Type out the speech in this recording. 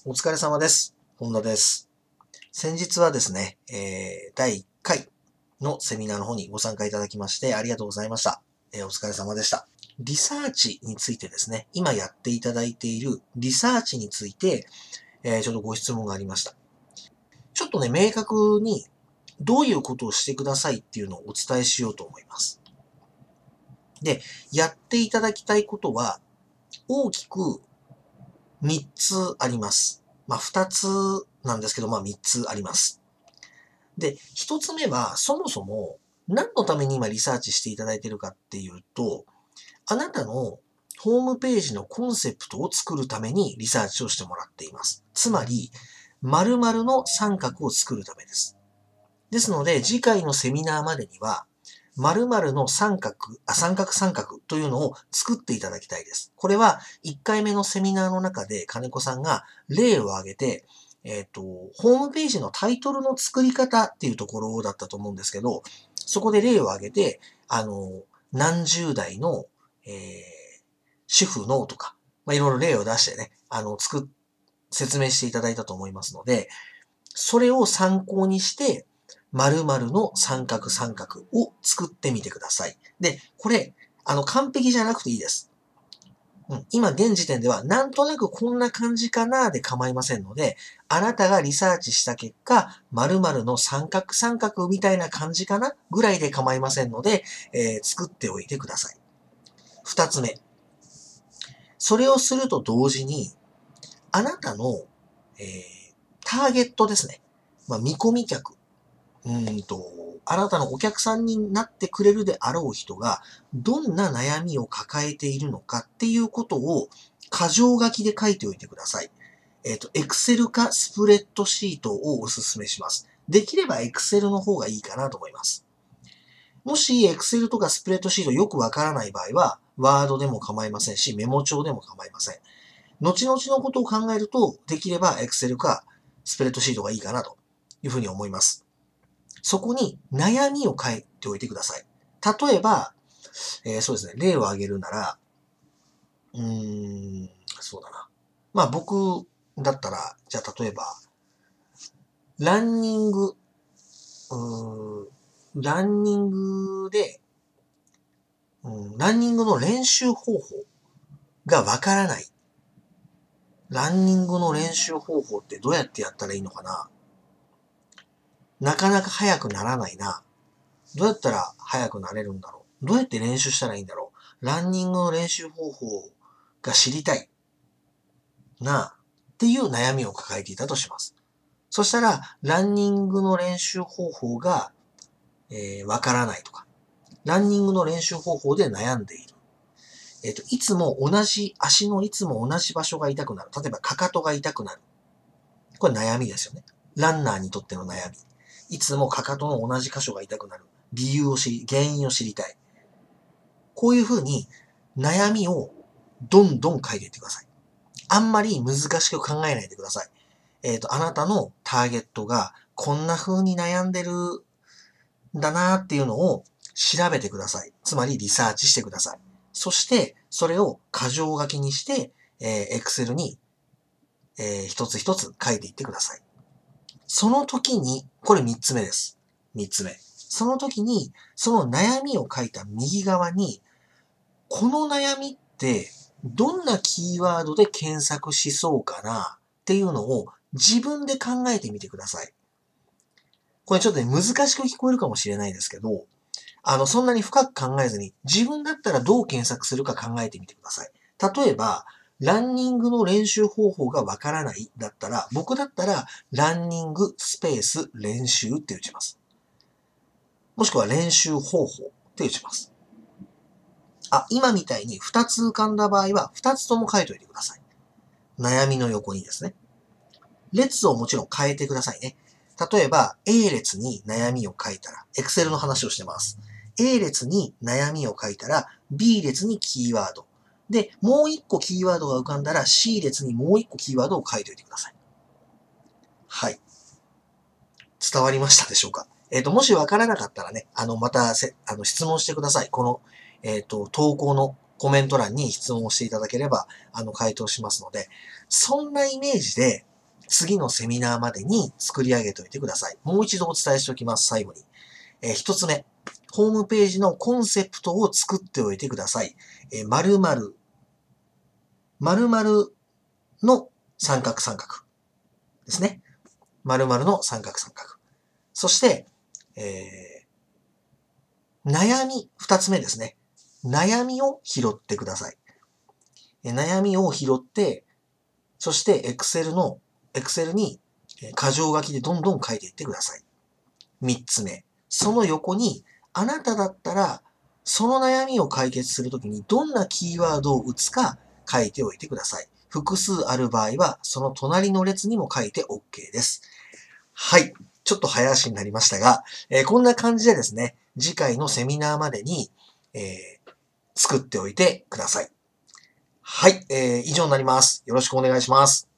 お疲れ様です。本田です。先日はですね、第1回のセミナーの方にご参加いただきましてありがとうございました。お疲れ様でした。リサーチについてですね、今やっていただいているリサーチについて、ちょっとご質問がありました。ちょっとね、明確にどういうことをしてくださいっていうのをお伝えしようと思います。で、やっていただきたいことは大きく3つあります。2つなんですけど、3つあります。で、1つ目は、そもそも何のために今リサーチしていただいているかっていうと、あなたのホームページのコンセプトを作るためにリサーチをしてもらっています。つまり、〇〇の三角を作るためです。ですので、次回のセミナーまでには、〇〇の三角というのを作っていただきたいです。これは1回目のセミナーの中で金子さんが例を挙げて、ホームページのタイトルの作り方っていうところだったと思うんですけど、そこで例を挙げて、何十代の、主婦のとか、いろいろ例を出してね、説明していただいたと思いますので、それを参考にして、〇〇の三角を作ってみてください。で、これ、完璧じゃなくていいです。今現時点ではなんとなくこんな感じかなで構いませんので、あなたがリサーチした結果、〇〇の三角みたいな感じかなぐらいで構いませんので、作っておいてください。二つ目。それをすると同時に、あなたの、ターゲットですね。見込み客。あなたのお客さんになってくれるであろう人が、どんな悩みを抱えているのかっていうことを、箇条書きで書いておいてください。Excel かスプレッドシートをお勧めします。できれば Excel の方がいいかなと思います。もし Excel とかスプレッドシートよくわからない場合は、Word でも構いませんし、メモ帳でも構いません。後々のことを考えると、できれば Excel かスプレッドシートがいいかなというふうに思います。そこに悩みを書いておいてください。例えば、そうですね、例を挙げるなら、そうだな。僕だったら、じゃあ例えば、ランニング、ランニングで、ランニングの練習方法がわからない。ランニングの練習方法ってどうやってやったらいいのかな？なかなか速くならないな。どうやったら速くなれるんだろう？どうやって練習したらいいんだろう？ランニングの練習方法が知りたい。なっていう悩みを抱えていたとします。そしたら、ランニングの練習方法が、わからないとか、ランニングの練習方法で悩んでいる。足のいつも同じ場所が痛くなる。例えば、かかとが痛くなる。これ悩みですよね。ランナーにとっての悩み。いつもかかとの同じ箇所が痛くなる。原因を知りたい。こういうふうに悩みをどんどん書いていってください。あんまり難しく考えないでください。あなたのターゲットがこんな風に悩んでるんだなっていうのを調べてください。つまりリサーチしてください。そして、それを箇条書きにして、Excel に、一つ一つ書いていってください。その時に、これ三つ目です。三つ目。その時に、その悩みを書いた右側に、この悩みってどんなキーワードで検索しそうかなっていうのを自分で考えてみてください。これちょっとね、難しく聞こえるかもしれないですけど、そんなに深く考えずに、自分だったらどう検索するか考えてみてください。例えば、ランニングの練習方法がわからないだったら、僕だったら、ランニングスペース練習って打ちます。もしくは練習方法って打ちます。今みたいに2つ浮かんだ場合は、2つとも書いておいてください。悩みの横にですね。列をもちろん変えてくださいね。例えば、A 列に悩みを書いたら、Excel の話をしてます。A 列に悩みを書いたら、B 列にキーワード。で、もう一個キーワードが浮かんだら、C 列にもう一個キーワードを書いておいてください。はい。伝わりましたでしょうか？もしわからなかったらね、また質問してください。この、投稿のコメント欄に質問をしていただければ、回答しますので、そんなイメージで、 次のセミナーまでに作り上げておいてください。もう一度お伝えしておきます、最後に。一つ目、ホームページのコンセプトを作っておいてください。〇〇の三角三角ですね。〇〇の三角三角。そして、悩み、二つ目ですね。悩みを拾ってください。悩みを拾って、そして Excel に箇条書きでどんどん書いていってください。三つ目。その横に、あなただったら、その悩みを解決するときにどんなキーワードを打つか書いておいてください。複数ある場合は、その隣の列にも書いて OK です。はい。ちょっと早足になりましたが、こんな感じでですね、次回のセミナーまでに、作っておいてください。はい。以上になります。よろしくお願いします。